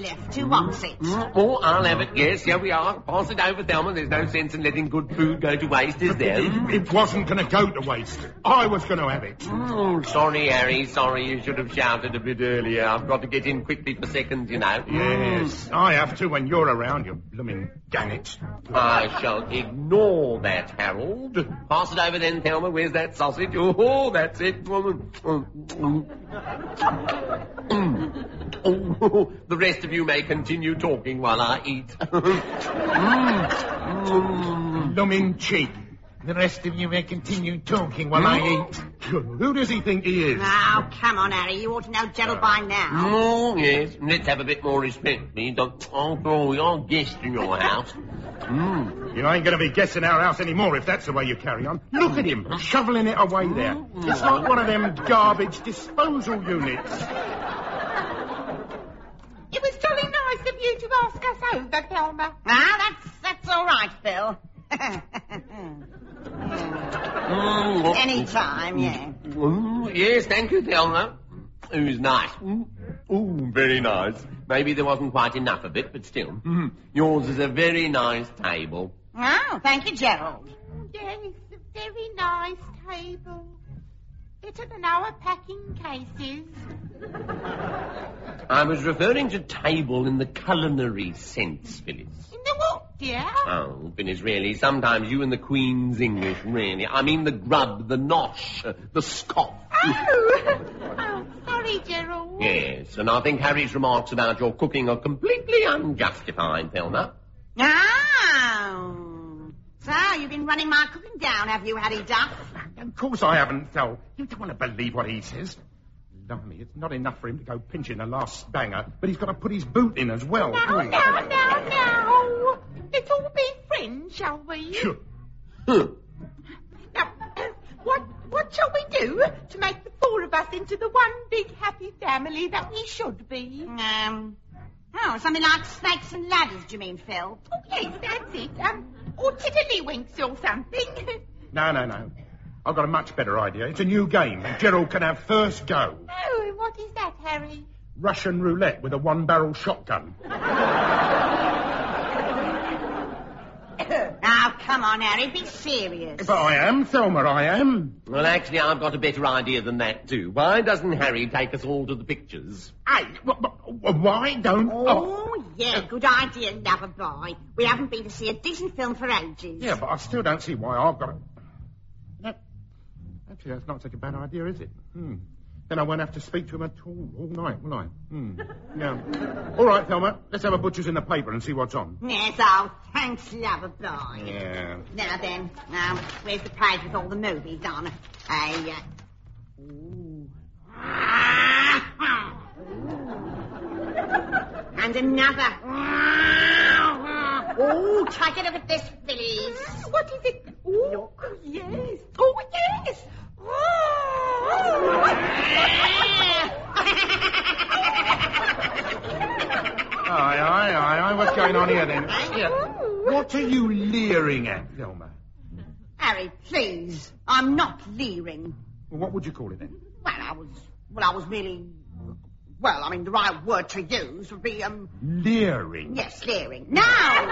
left. Who wants it? Oh, I'll have it, yes, here we are. Pass it over, Thelma. There's no sense in letting good food go to waste, is there? It wasn't going to go to waste. I was going to have it. Sorry, Harry, sorry. You should have shouted a bit earlier. I've got to get in quickly for seconds, you know. Yes, I have to when you're around, you blooming gannets. I shall ignore that, Harold. Pass it over then, Thelma. Where's that sausage? Oh, that's it. The rest of you may continue talking while I eat. Blooming cheek. The rest of you may continue talking while I eat. Who does he think he is? Now, come on, Harry. You ought to know Gerald by now. Oh, yes. Let's have a bit more respect, please. Oh, you're guest in your house. You ain't going to be guessing our house anymore if that's the way you carry on. Look at him, shoveling it away there. It's like one of them garbage disposal units. It was jolly nice of you to ask us over, Thelma. Ah, that's all right, Phil. Any time, yeah. Yes, thank you, Thelma. It was nice. Very nice. Maybe there wasn't quite enough of it, but still. Yours is a very nice table. Oh, thank you, Gerald. Yes, a very nice table. Better than our packing cases. I was referring to table in the culinary sense, Phyllis. In the what, dear? Oh, Phyllis, really, sometimes you and the Queen's English, really. I mean the grub, the nosh, the scoff. Oh, sorry, Gerald. Yes, and I think Harry's remarks about your cooking are completely unjustified, Thelma. Oh. So, you've been running my cooking down, have you, Harry Duff? Of course I haven't, Phil. You don't want to believe what he says. Blimey, it's not enough for him to go pinching the last banger, but he's got to put his boot in as well. Now. Let's all be friends, shall we? Sure. Now, what shall we do to make the four of us into the one big happy family that we should be? Something like snakes and ladders, do you mean, Phil? Oh, yes, that's it. Or tiddlywinks or something. No. I've got a much better idea. It's a new game. Gerald can have first go. Oh, what is that, Harry? Russian roulette with a one-barrel shotgun. Now, come on, Harry, be serious. But I am, Thelma, I am. Well, actually, I've got a better idea than that, too. Why doesn't Harry take us all to the pictures? Hey, why don't... Oh, yeah, good idea, lover boy. We haven't been to see a decent film for ages. Yeah, but I still don't see why I've got to... Actually, that's not such a bad idea, is it? Then I won't have to speak to him at all night, will I? Yeah. All right, Thelma, let's have a butcher's in the paper and see what's on. Yes, oh, thanks, lover boy. Yeah. Now then, where's the page with all the movies on? And another. Oh, take a look at this, Phyllis. What is it? Oh, yes. Oh, yes. Aye. What's going on here, then? Yeah. What are you leering at, Thelma? Harry, please. I'm not leering. Well, what would you call it, then? I was really... Well, I mean, the right word to use would be, Leering? Yes, leering. Now!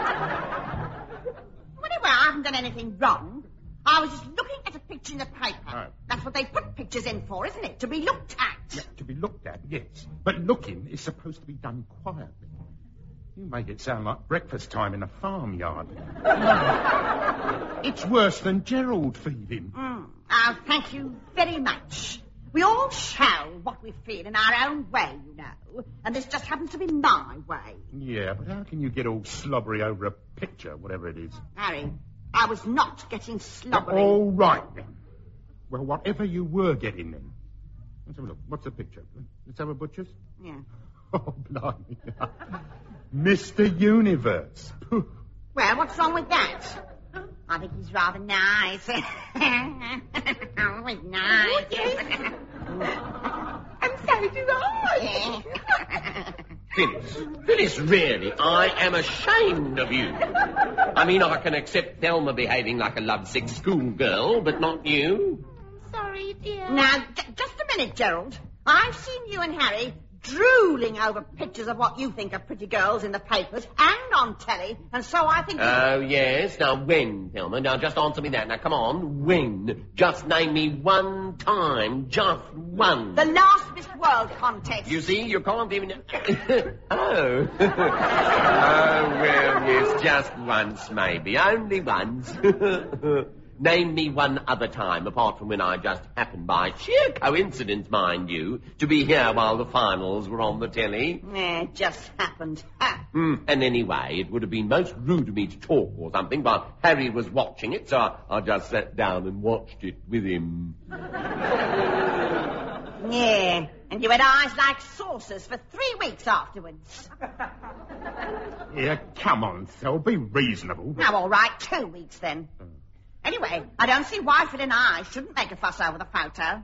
Anyway, I haven't done anything wrong. I was just looking at a picture in the paper. Oh. That's what they put pictures in for, isn't it? To be looked at. Yeah, to be looked at, yes. But looking is supposed to be done quietly. You make it sound like breakfast time in a farmyard. It's worse than Gerald feeding. Oh, thank you very much. We all show what we feel in our own way, you know. And this just happens to be my way. Yeah, but how can you get all slobbery over a picture, whatever it is? Harry, I was not getting slobbery. All right, then. Well, whatever you were getting then. Let's have a look. What's the picture? Let's have a butcher's? Yeah. Oh, blimey. Mr. Universe. Well, what's wrong with that? I think he's rather nice. Oh, he's nice. Oh, yes. And so do I. Phyllis, really, I am ashamed of you. I mean, I can accept Thelma behaving like a lovesick schoolgirl, but not you. Sorry, dear. Now, just a minute, Gerald. I've seen you and Harry drooling over pictures of what you think are pretty girls in the papers and on telly, and so I think... Oh, yes. Now, when, Thelma? Now, just answer me that. Now, come on. When? Just name me one time. Just one. The last Miss World contest. You see, you can't even... Oh. Oh, well, yes, just once, maybe. Only once. Name me one other time, apart from when I just happened by sheer coincidence, mind you, to be here while the finals were on the telly. It just happened. And anyway, it would have been most rude of me to talk or something, but Harry was watching it, so I just sat down and watched it with him. Yeah, and you had eyes like saucers for 3 weeks afterwards. Yeah, come on, Thel, be reasonable. Now, all right, 2 weeks then. Anyway, I don't see why Phil and I shouldn't make a fuss over the photo.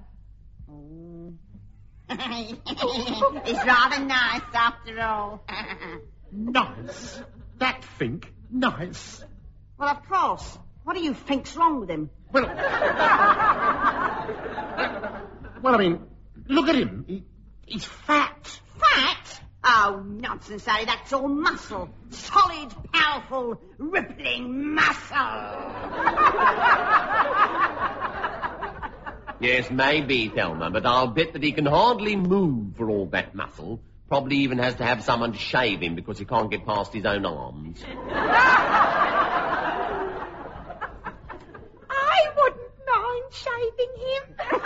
It's rather nice, after all. Nice? That think? Nice? Well, of course. What do you think's wrong with him? Well, I mean, look at him. He's fat. Fat? Oh, nonsense, Harry. That's all muscle. Solid, powerful, rippling muscle. Yes, maybe, Thelma, but I'll bet that he can hardly move for all that muscle. Probably even has to have someone to shave him because he can't get past his own arms. I wouldn't mind shaving him.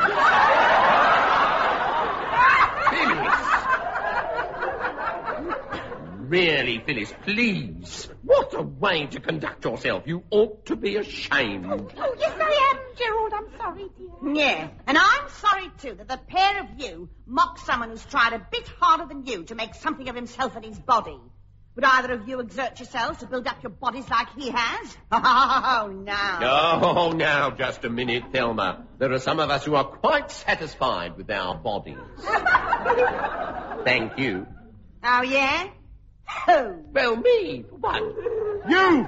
Really, Phyllis, please. What a way to conduct yourself. You ought to be ashamed. Oh, yes, I am, Gerald. I'm sorry, dear. Yeah, and I'm sorry, too, that the pair of you mock someone who's tried a bit harder than you to make something of himself and his body. Would either of you exert yourselves to build up your bodies like he has? Oh, no. Oh, now, just a minute, Thelma. There are some of us who are quite satisfied with our bodies. Thank you. Oh, yeah? Who? Well, me, for one. You!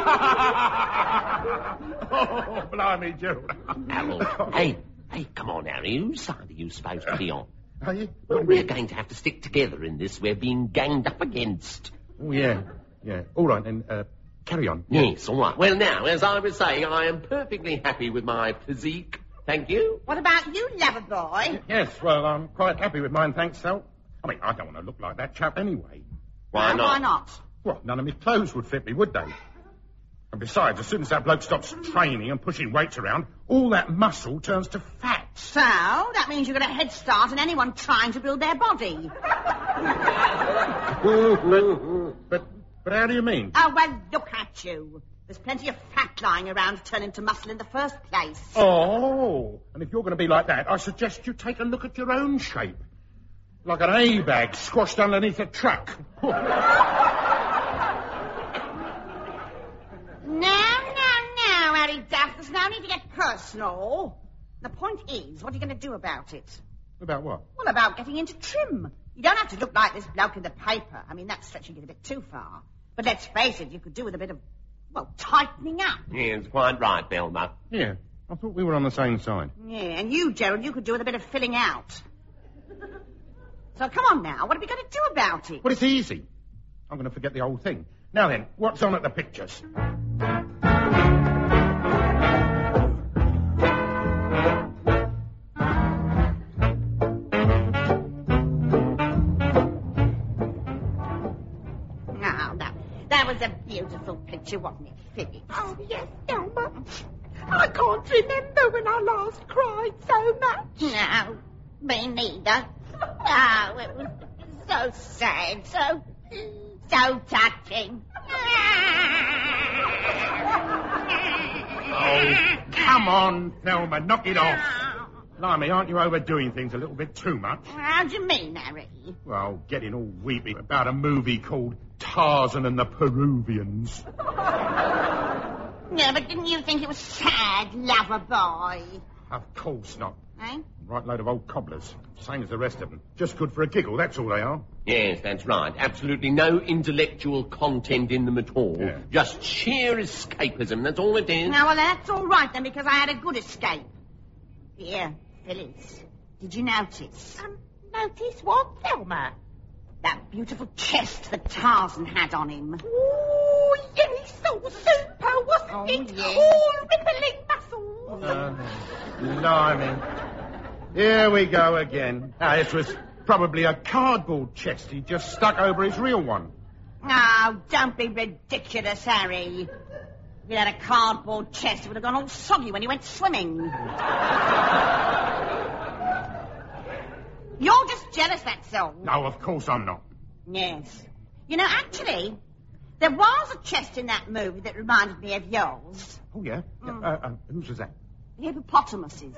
Oh, blimey, Gerald. Harold, hey, come on, Harry. Whose side are you supposed to be on? Are you? Well, we're going to have to stick together in this. We're being ganged up against. Oh, yeah. All right, then, carry on. Yes, all right. Well, now, as I was saying, I am perfectly happy with my physique. Thank you. What about you, lover boy? Yes, well, I'm quite happy with mine, thanks, Sal. I mean, I don't want to look like that chap anyway. Why not? Why not? Well, none of my clothes would fit me, would they? And besides, as soon as that bloke stops training and pushing weights around, all that muscle turns to fat. So, that means you've got a head start on anyone trying to build their body. But how do you mean? Oh, well, look at you. There's plenty of fat lying around to turn into muscle in the first place. Oh, and if you're going to be like that, I suggest you take a look at your own shape. Like an A-bag squashed underneath a truck. Now, Harry Duff, there's no need to get personal. The point is, what are you going to do about it? About what? Well, about getting into trim. You don't have to look like this bloke in the paper. I mean, that's stretching it a bit too far. But let's face it, you could do with a bit of, well, tightening up. Yes, quite right, Thelma. Yeah, I thought we were on the same side. Yeah, and you, Gerald, you could do with a bit of filling out. So come on now, what are we going to do about it? Well, it's easy. I'm going to forget the whole thing. Now then, what's on at the pictures? That was a beautiful picture, wasn't it, Phyllis? Oh, yes, Thelma. I can't remember when I last cried so much. No, me neither. Oh, it was so sad, so touching. Oh, come on, Thelma, knock it off. Blimey, aren't you overdoing things a little bit too much? How do you mean, Harry? Well, getting all weepy about a movie called Tarzan and the Peruvians. Yeah, but didn't you think it was sad, lover boy? Of course not. Eh? Right load of old cobblers. Same as the rest of them. Just good for a giggle, that's all they are. Yes, that's right. Absolutely no intellectual content in them at all. Yeah. Just sheer escapism, that's all it is. Now, well, that's all right then, because I had a good escape. Here, Phyllis, did you notice? notice what, Thelma? That beautiful chest that Tarzan had on him. Oh, yes, so super, wasn't it? yes. All rippling muscles. Blimey. Here we go again. Now, this was probably a cardboard chest he just stuck over his real one. Oh, don't be ridiculous, Harry. If you had a cardboard chest, it would have gone all soggy when you went swimming. You're just jealous, that's all. No, of course I'm not. Yes. You know, actually, there was a chest in that movie that reminded me of yours. Oh, yeah? Whose was that? The hippopotamuses.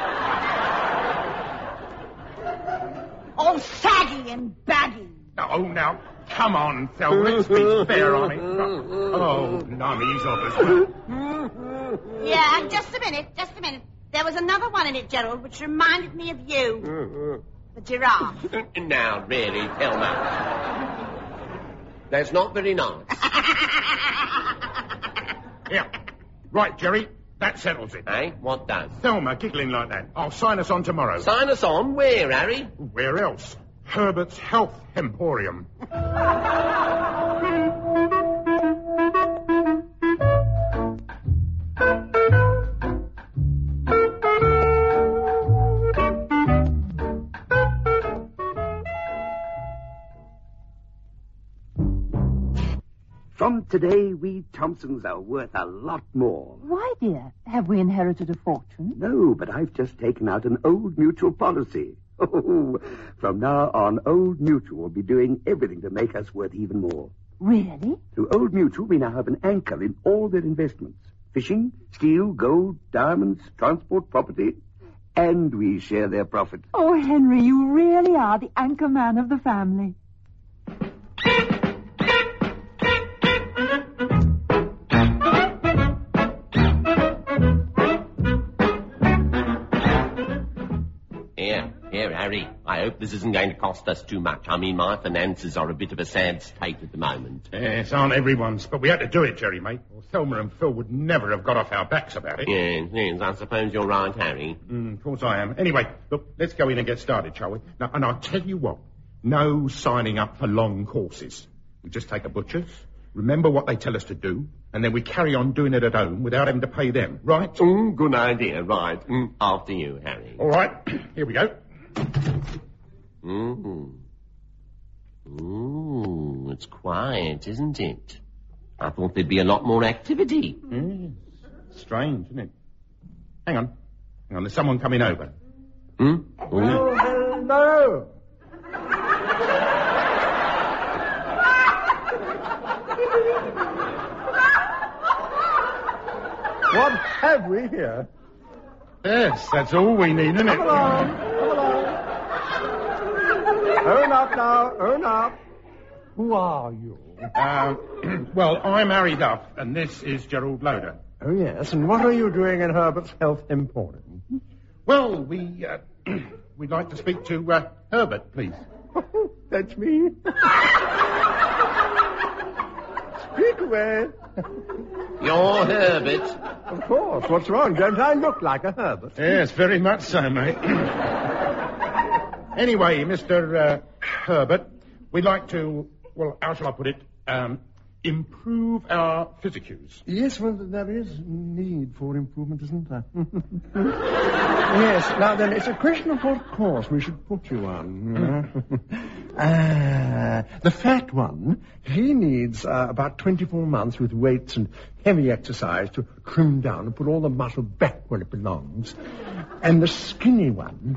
All saggy and baggy. Oh, now, come on, Thelma, let's be fair on it. Oh, no, he's off as well. Yeah, just a minute. There was another one in it, Gerald, which reminded me of you. The giraffe. Now, really, Thelma. That's not very nice. Here. Right, Jerry, that settles it. Eh? What does? Thelma giggling like that. I'll sign us on tomorrow. Sign us on? Where, Harry? Where else? Herbert's Health Emporium. From today, we Thompsons are worth a lot more. Why, dear? Have we inherited a fortune? No, but I've just taken out an Old Mutual policy. Oh, from now on, Old Mutual will be doing everything to make us worth even more. Really? Through Old Mutual, we now have an anchor in all their investments. Fishing, steel, gold, diamonds, transport, property. And we share their profit. Oh, Henry, you really are the anchor man of the family. Here, Harry, I hope this isn't going to cost us too much. I mean, my finances are a bit of a sad state at the moment. Yes, aren't everyone's. But we had to do it, Jerry, mate. Or Thelma and Phil would never have got off our backs about it. Yes, I suppose you're right, Harry. Of course I am. Anyway, look, let's go in and get started, shall we? Now, and I'll tell you what, no signing up for long courses. We just take a butcher's, remember what they tell us to do, and then we carry on doing it at home without having to pay them, right? Good idea, right. After you, Harry. All right, here we go. It's quiet, isn't it? I thought there'd be a lot more activity. Strange, isn't it? Hang on, there's someone coming over. Oh, hello. What have we here? Yes, that's all we need, isn't it? Come along. Own up now, own up. Who are you? Well, I'm Harry Duff, and this is Gerald Loder. Oh, yes, and what are you doing in Herbert's Health Emporium? Well, we'd like to speak to Herbert, please. That's me. Speak away. You're Herbert. Of course, what's wrong? Don't I look like a Herbert? Yes, very much so, mate. Anyway, Mr. Herbert, we'd like to, well, how shall I put it, improve our physicus. Yes, well, there is need for improvement, isn't there? Yes, now then, it's a question of what course we should put you on. The fat one, he needs about 24 months with weights and heavy exercise to trim down and put all the muscle back where it belongs. And the skinny one...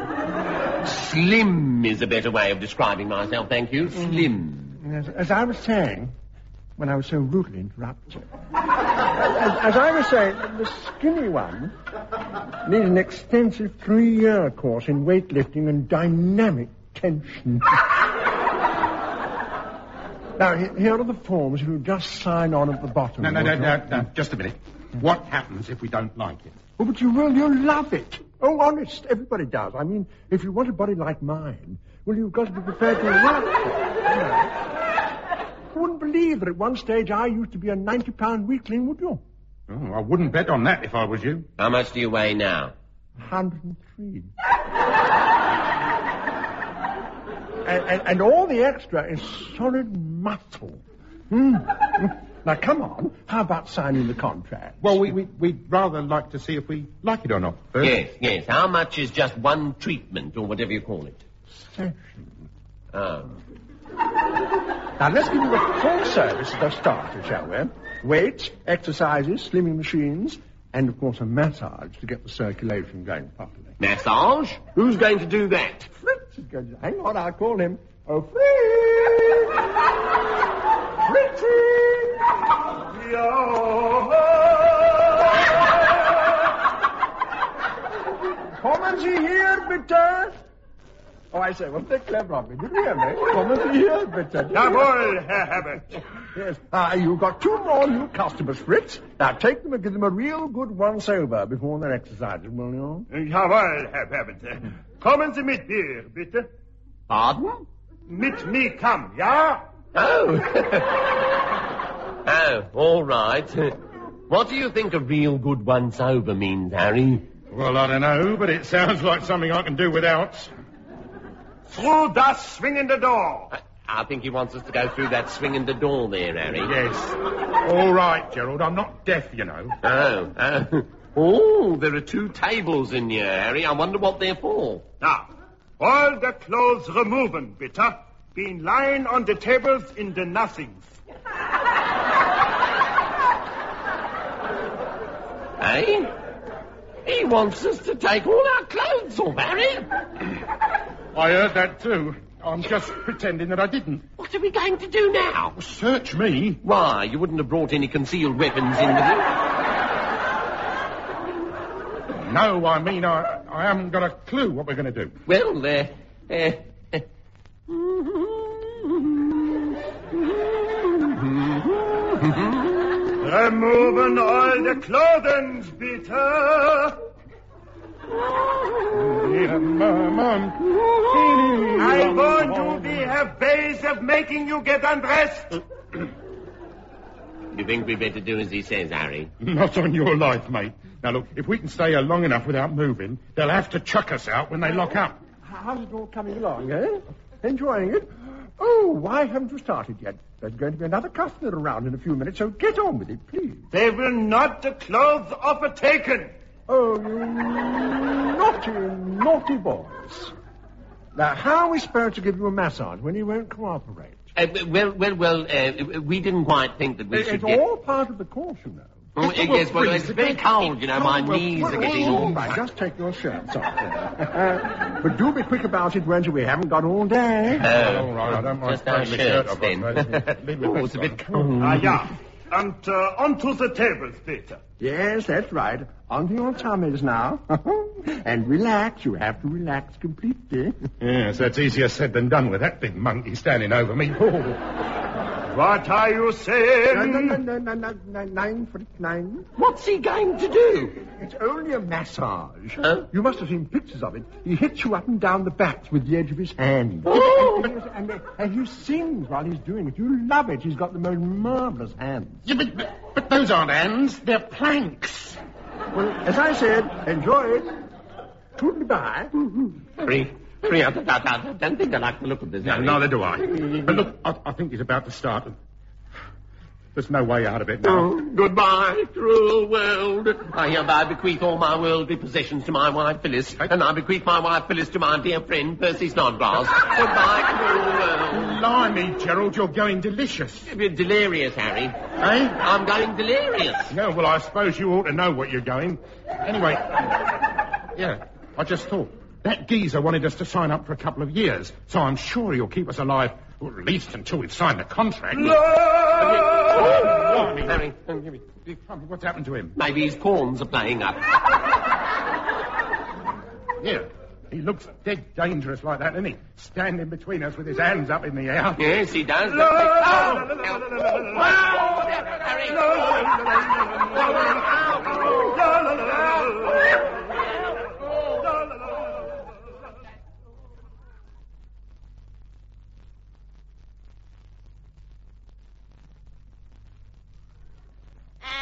Slim is a better way of describing myself, thank you. Slim. As I was saying, when I was so rudely interrupted, as I was saying, the skinny one needs an extensive 3-year course in weightlifting and dynamic tension. Now, here are the forms. You just sign on at the bottom. No, just a minute. What happens if we don't like it? Oh, but you will. You'll love it. Oh, honest, everybody does. I mean, if you want a body like mine, well, you've got to be prepared to work for it. You wouldn't believe that at one stage I used to be a 90-pound weakling, would you? Oh, I wouldn't bet on that if I was you. How much do you weigh now? 103. And all the extra is solid muscle. Now, come on. How about signing the contract? Well, we'd rather like to see if we like it or not. Yes. How much is just one treatment, or whatever you call it? Session. Oh. Now, let's give you a full service at the start, shall we? Weights, exercises, slimming machines, and, of course, a massage to get the circulation going properly. Massage? Who's going to do that? Fritz is going to... Hang on, I'll call him. Oh, Fritz! Fritzy! Kommen Sie hier, bitte! Oh, I say, wasn't that clever of me? Did you hear me? Kommen Sie hier, bitte. Jawohl, Herr Herbert. Yes. You've got 2 more new customers, Fritz. Now, take them and give them a real good once-over before their exercises, will you? Jawohl, Herr Herbert. Kommen Sie mit mir, bitte. Pardon? Mit mir come, ja? Oh. Oh, all right. What do you think a real good once-over means, Harry? Well, I don't know, but it sounds like something I can do without. Through das swingende door. I think he wants us to go through that swing in the door there, Harry. Yes. All right, Gerald. I'm not deaf, you know. Oh, there are 2 tables in here, Harry. I wonder what they're for. Now, all the clothes removen, bitte. Been lying on the tables in the nothings. Eh? He wants us to take all our clothes off, Harry. I heard that too. I'm just pretending that I didn't. What are we going to do now? Search me. Why, you wouldn't have brought any concealed weapons in with you? No, I mean, I haven't got a clue what we're going to do. Well, Removen all the clothing, bitte. I warned you, we have ways of making you get undressed. You think we better do as he says, Harry? Not on your life, mate. Now, look, if we can stay here long enough without moving, they'll have to chuck us out when they lock up. How's it all coming along, eh? Enjoying it? Oh, why haven't you started yet? There's going to be another customer around in a few minutes, so get on with it, please. They will not the clothes offer taken. Oh, you naughty boys. Now, how are we supposed to give you a massage when you won't cooperate? We didn't quite think that we should It's all part of the course, you know. Oh, yes, well, it's very cold, you know. My knees are getting all... Right, just take your shirts off. But do be quick about it, won't you? We haven't got all day. All right, I don't mind just our taking the shirt shirts, off, then. It's a bit cold. Ja. And onto the tables, bitte. Yes, that's right. Onto your tummies now. And relax. You have to relax completely. Yes, that's easier said than done with that big monkey standing over me. What are you saying? No, 9 What's he going to do? It's only a massage. Huh? You must have seen pictures of it. He hits you up and down the backs with the edge of his hand. Oh. And he sings while he's doing it. You love it. He's got the most marvellous hands. Yeah, but those aren't hands. They're planks. Well, as I said, enjoy it. Toodly-bye. Harry, I don't think I like the look of this. No, neither do I. But look, I think he's about to start. There's no way out of it now. Oh, goodbye, cruel world. I hereby bequeath all my worldly possessions to my wife, Phyllis. And I bequeath my wife, Phyllis, to my dear friend, Percy Snodgrass. Goodbye, cruel world. Blimey, Gerald, you're going delicious. You're delirious, Harry. Eh? I'm going delirious. Yeah, well, I suppose you ought to know what you're going. Anyway, yeah, I just thought. That geezer wanted us to sign up for a couple of years, so I'm sure he'll keep us alive, or at least until we've signed the contract. Harry, what's happened to him? Maybe his corns are playing up. Yeah, he looks dead dangerous like that, doesn't he? Standing between us with his hands up in the air. Yes, he does.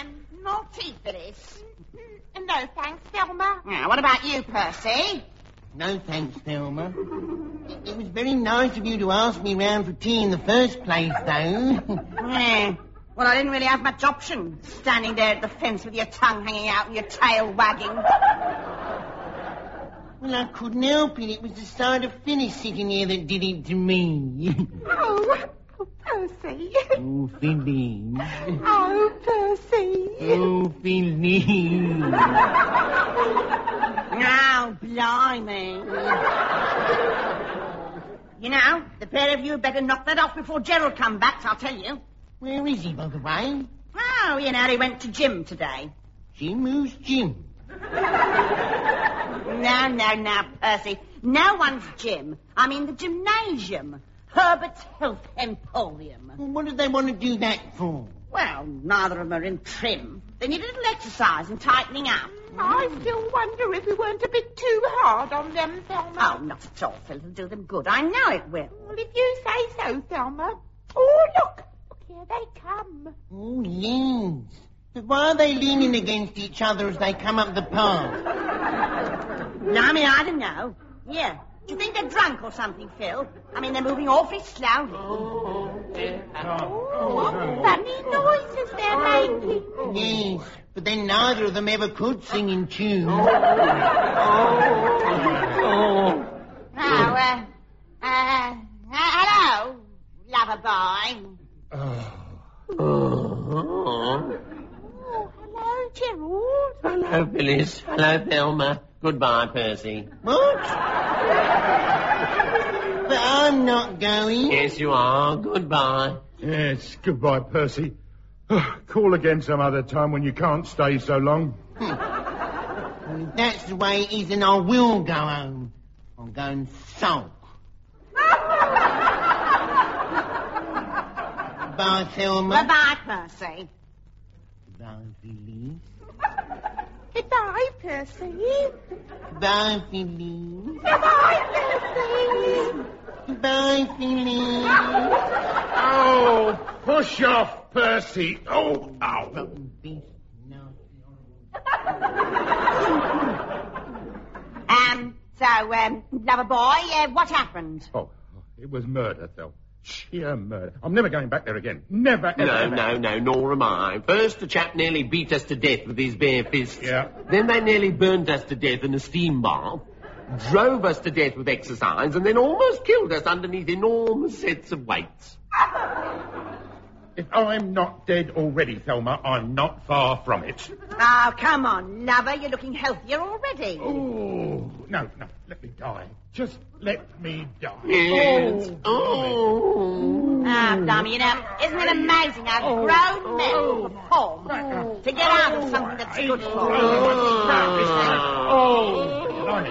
Naughty, Phyllis. No, thanks, Velma. Now, what about you, Percy? No thanks, Thelma. It was very nice of you to ask me round for tea in the first place, though. Yeah. Well, I didn't really have much option, standing there at the fence with your tongue hanging out and your tail wagging. Well, I couldn't help it. It was the sight of Phyllis sitting here that did it to me. Oh, Percy. Oh, Phyllis. Oh, Percy. Oh, Phyllis. Oh, blimey. You know, the pair of you better knock that off before Gerald comes back, I'll tell you. Where is he, by the way? Oh, you know, he went to gym today. Jim? Who's Jim? No, Percy. No one's gym. I mean the gymnasium. Herbert's Health Emporium. Well, what do they want to do that for? Well, neither of them are in trim. They need a little exercise and tightening up. I still wonder if we weren't a bit too hard on them, Thelma. Oh, not at all, Phil. It'll do them good. I know it will. Well, if you say so, Thelma. Oh, look. Look, here they come. Oh, yes. But why are they leaning against each other as they come up the path? Blimey, I don't know. Here. Do you think they're drunk or something, Phil? I mean, they're moving awfully slowly. Oh, what funny noises they're making. Yes, but then neither of them ever could sing in tune. Hello, lover boy. Hello, Gerald. Hello, Phyllis. Hello, Thelma. Goodbye, Percy. What? But I'm not going. Yes, you are. Goodbye. Yes, goodbye, Percy. Call again some other time when you can't stay so long. If that's the way it is, then I will go home. I'll go and sulk. Bye, Thelma. Bye-bye, Percy. Bye, Phyllis. Goodbye, Percy. Bye, Phyllis. Goodbye, Percy. Bye, Phyllis. Oh, push off, Percy. Oh, ow. Lover boy, what happened? Oh, it was murder, Phil. Sheer murder. I'm never going back there again. Never, ever. No, nor am I. First, the chap nearly beat us to death with his bare fists. Yeah. Then they nearly burned us to death in a steam bath, drove us to death with exercise, and then almost killed us underneath enormous sets of weights. If I'm not dead already, Thelma, I'm not far from it. Oh, come on, lover. You're looking healthier already. Oh, no, let me die. Just let me die. Yes. Oh. Ah, blimey, you know, isn't it amazing how grown men will perform to get out of something that's good for them? Blimey.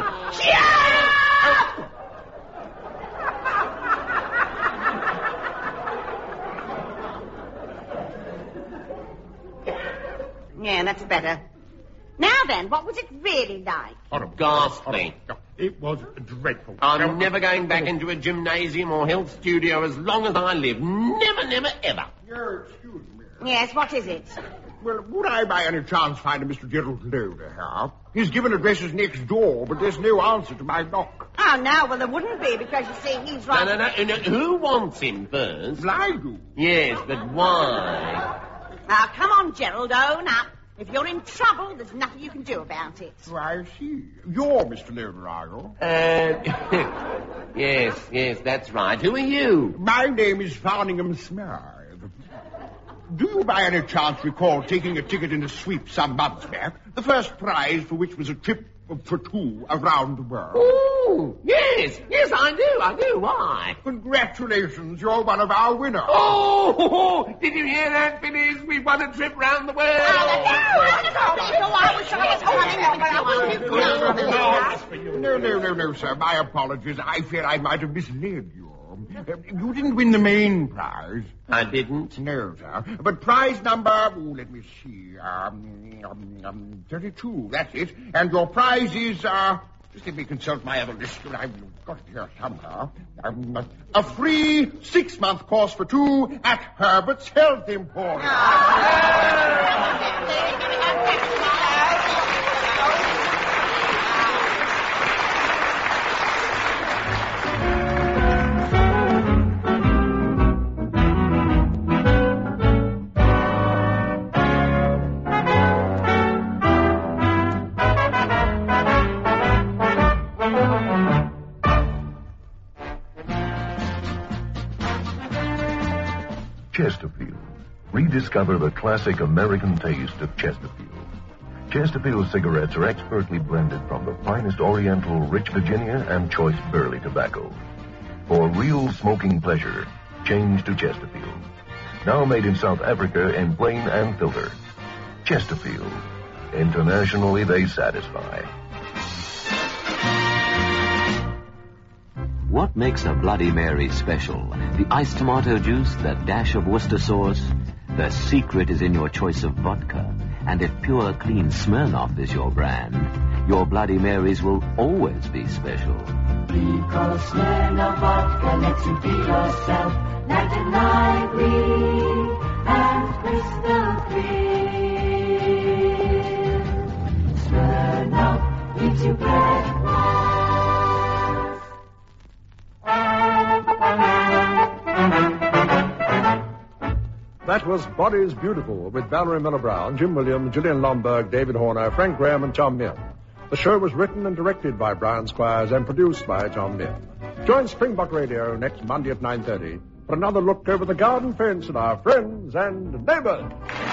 Yeah, that's better. Now then, what was it really like? Horrible. Ghastly. It was dreadful. I'm never going back into a gymnasium or health studio as long as I live. Never, ever. Excuse me. Yes, what is it? Well, would I by any chance find a Mr. Gerald Loader here? He's given addresses next door, but there's no answer to my knock. Oh, no, well, there wouldn't be, because you see, he's right... No. Who wants him first? Well, I do. Yes, but why? Now, come on, Gerald, own up. If you're in trouble, there's nothing you can do about it. Oh, I see. You're Mr. Loader, are you? Yes, that's right. Who are you? My name is Farningham Smythe. Do you by any chance recall taking a ticket in a sweep some months back? The first prize for which was a trip for two around the world. Oh, yes, I do. Why? Congratulations, you're one of our winners. Oh, did you hear that, Phyllis? We won a trip round the world. No, sir. My apologies. I fear I might have misled you. You didn't win the main prize. I didn't. No, sir. But prize number, let me see, 32, that's it. And your prize is, just let me consult my other list. I've got it here somehow. A free 6-month course for two at Herbert's Health Emporium. discover the classic American taste of Chesterfield. Chesterfield cigarettes are expertly blended from the finest Oriental rich Virginia and choice Burley tobacco. For real smoking pleasure, change to Chesterfield. Now made in South Africa in plain and filter. Chesterfield. Internationally, they satisfy. What makes a Bloody Mary special? The iced tomato juice, the dash of Worcester sauce? The secret is in your choice of vodka. And if pure, clean Smirnoff is your brand, your Bloody Marys will always be special. Because Smirnoff vodka lets you be yourself, light and lively and crystal clear. Smirnoff gives you breakfast. That was Bodies Beautiful with Valerie Miller Brown, Jim Williams, Gillian Lomberg, David Horner, Frank Graham, and Tom Minn. The show was written and directed by Brian Squires and produced by Tom Minn. Join Springbok Radio next Monday at 9:30 for another look over the garden fence at our friends and neighbors.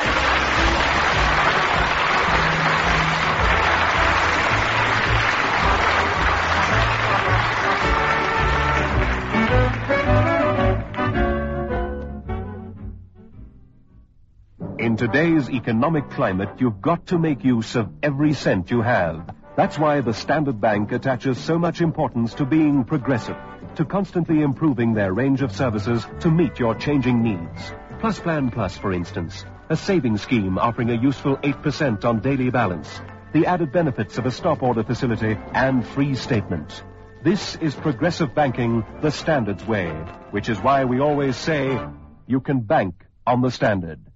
In today's economic climate, you've got to make use of every cent you have. That's why the Standard Bank attaches so much importance to being progressive, to constantly improving their range of services to meet your changing needs. Plus Plan Plus, for instance, a savings scheme offering a useful 8% on daily balance, the added benefits of a stop order facility, and free statements. This is progressive banking the Standard's way, which is why we always say you can bank on the Standard.